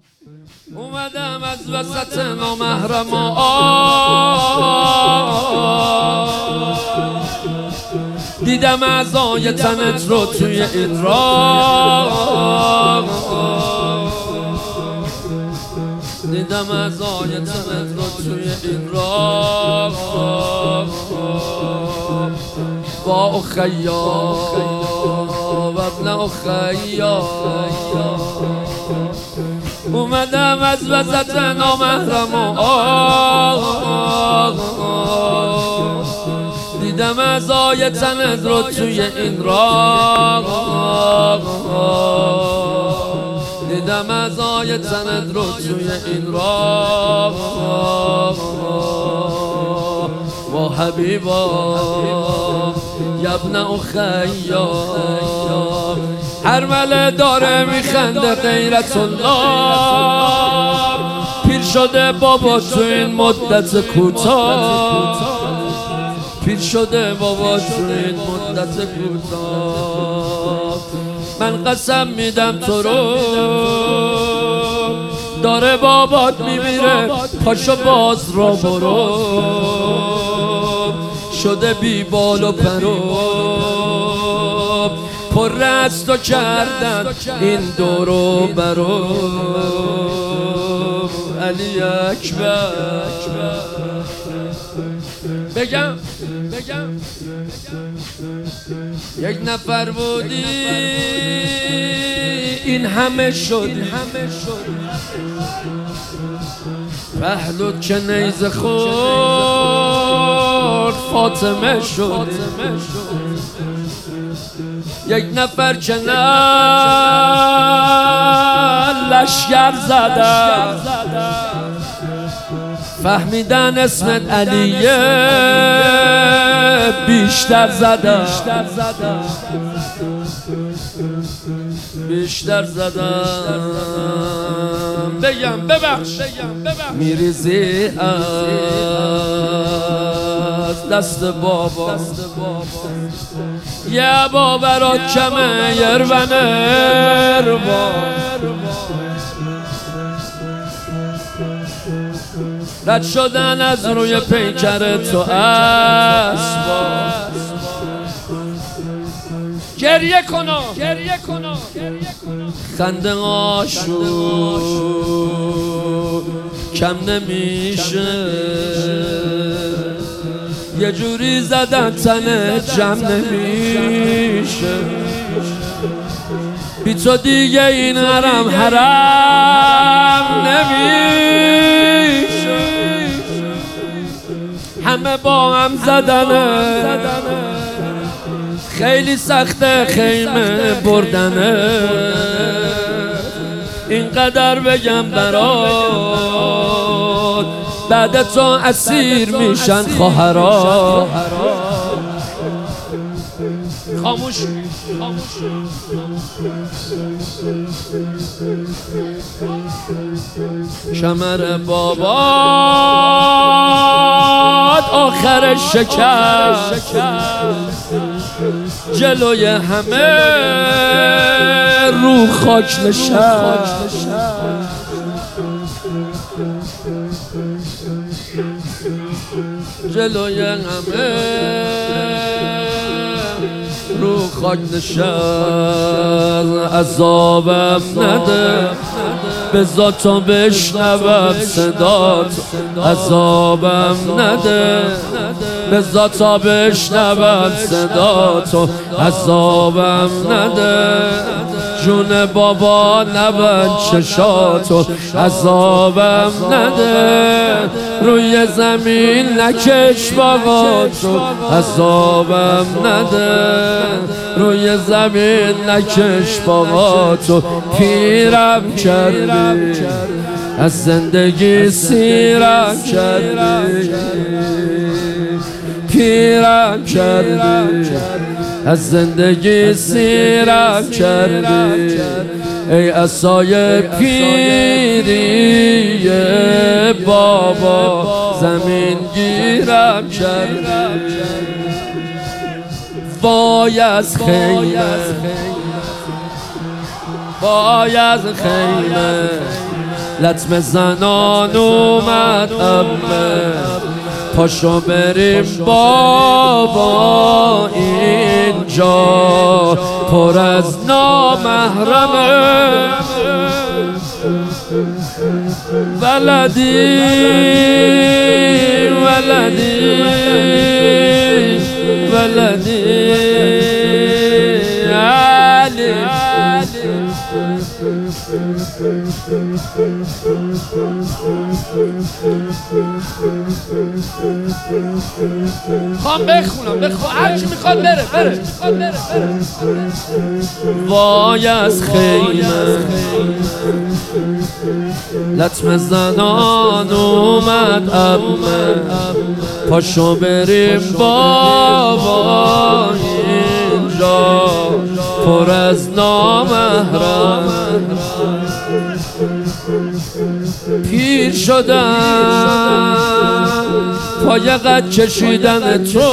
اومدم از وسط نامحرما دیدم اعضای تنت رو توی این راه، دیدم اعضای تنت رو توی این راه. با اخیا و ابن اخیا اومدم از وسط نامحرما دیدم اعضای تنت رو توی این راه، دیدم اعضای تنت رو توی این راه. و حبیبا یا ابن اخیا هر مله داره میخنده غیرت الله. پیر شده بابا تو این مدت کوتاه، پیر شده بابا تو این مدت کوتاه. من قسم میدم تو رو داره بابات میمیره، پاشو باز را برو. شده بی بال و پرو، پر از تو کردن این دورو برو. علی اکبر بگم یک نفر بودی این همه شدی، پهلوت که نیزه خورد فاطمه شد. یک نفر که نه لشگر زدن، فهمیدن اسمت علیه بیشتر زدن، بیشتر زدن. بگم ببخش میریزی از دست بابا، یه بابا را کمه یرون اربا. رد شدن از روی پیکر تو اسبا. گریه کنو خنده هاشو کم نمیشه، یه جوری زدن تنه جمع نمیشه. بی تو دیگه این حرم نمیشه. همه با هم زدنه، خیلی سخته خیمه بردنه. اینقدر بگم برات بعد تو اسیر میشن خواهرات. خاموش کمر بابات آخر شکست، جلوی همه رو خاک نشست. جلوی همه رو خاک نشست. عذابم نده بذار تا بشنوم صدات، عذابم نده بذار تا بشنوم صداتو، عذابم نده جون بابا نبند چشاتو، عذابم نده روی زمین نکش باقاتو، عذابم نده روی زمین نکش باقاتو. پیرم کردی از زندگی سیرم کردی، پیرم کردی از زندگی سیرم کردی. ای عصای پیری بابا زمین گیرم کردی. وای از خیمه وای از خیمه لطمه زنان اومد امه پاشو بریم بابا اینجا پر از نامحرمه ولدی ولدی ولدی علی خواهم بخونم هرچی میخواد بره وای از خیمه لطمه زنان اومد امه پاشو بریم بابا اینجا پر از نامحرم پیر شدم پای قد کشیدن تو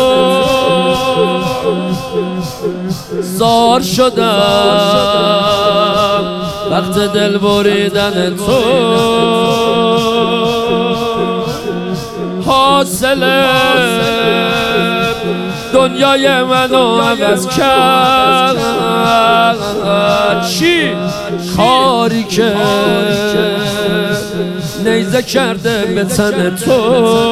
زار شدم وقت دل بریدن تو حاصل دنیای منو عوض کرد چی؟ کاری که نیزه کرده به تن تو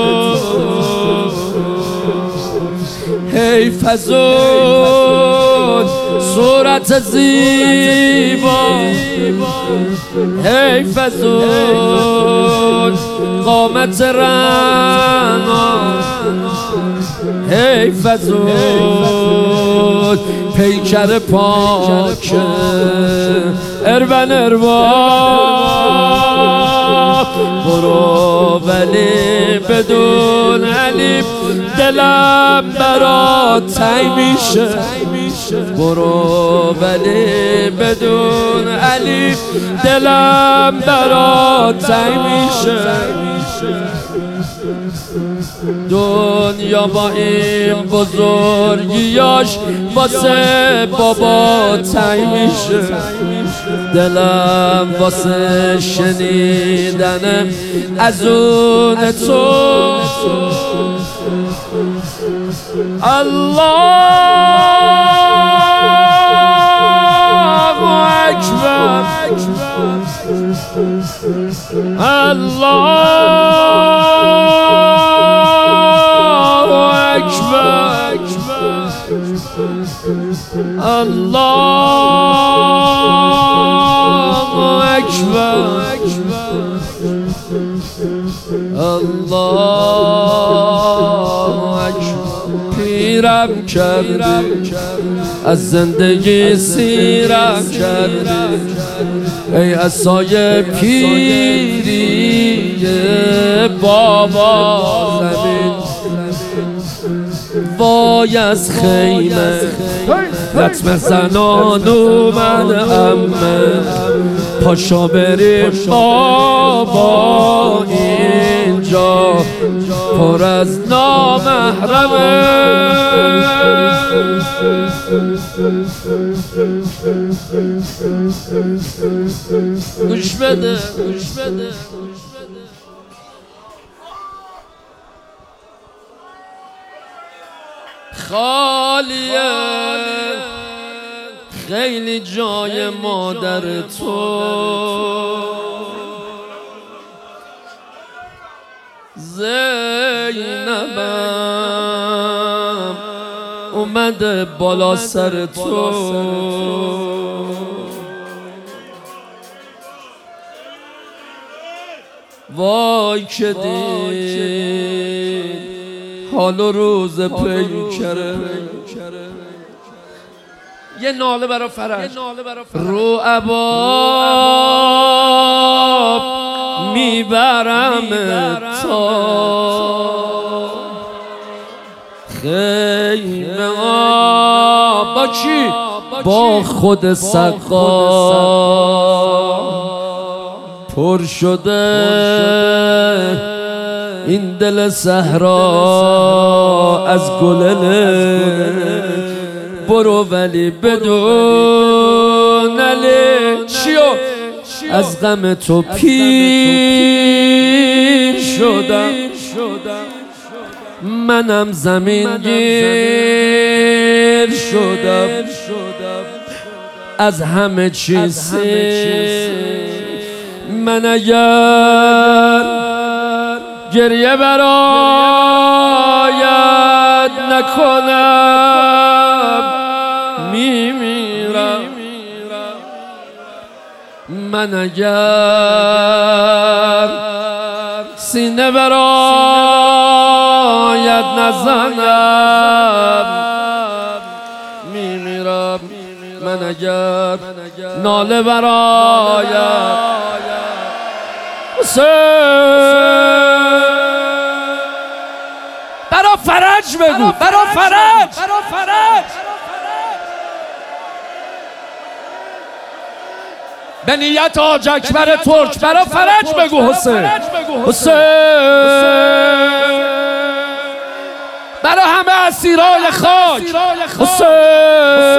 حیف از اون صورت زیبا حیف از اون قامت رعنا حیف از اون پیکر پاک ارون برو ولی بدون علی دلم برات تنگ میشه برو ولی بدون علی دلم برات تنگ میشه دنیا با این بزرگیاش واسه بابا تنگ میشه دلم واسه شنیدن از اون تو الله اکبر الله اکبر الله اکبر الله اکبر پیرم کردی از زندگی سیرم کردی ای عصای پیری بابا زمین وای از خیمه لطمه زنان اومد امه پاشا بریم بابا اینجا پر از نامحرمه گوش بده خالیه خیلی جای مادر تو زینبم اومده بالا سر تو وای که دید حال و روز پیکره یه ناله برا فرج رو عباب میبرم تا خیمه با کی؟ با خود سقا پر شده این دل صحرا از گلله برو ولی بدون علی چیو از غم تو پیر شدم، منم زمین گیر شدم، از همه چیز من اگر گریه برایت نکنم میمیرم. من اگر سینه برایت نزنم میمیرم. من اگر ناله برایت برا فرج بگو، برا فرج، به نیت حاج اکبر ترک برا فرج بگو حسین، حسین برا همه اسیرای خاک حسین.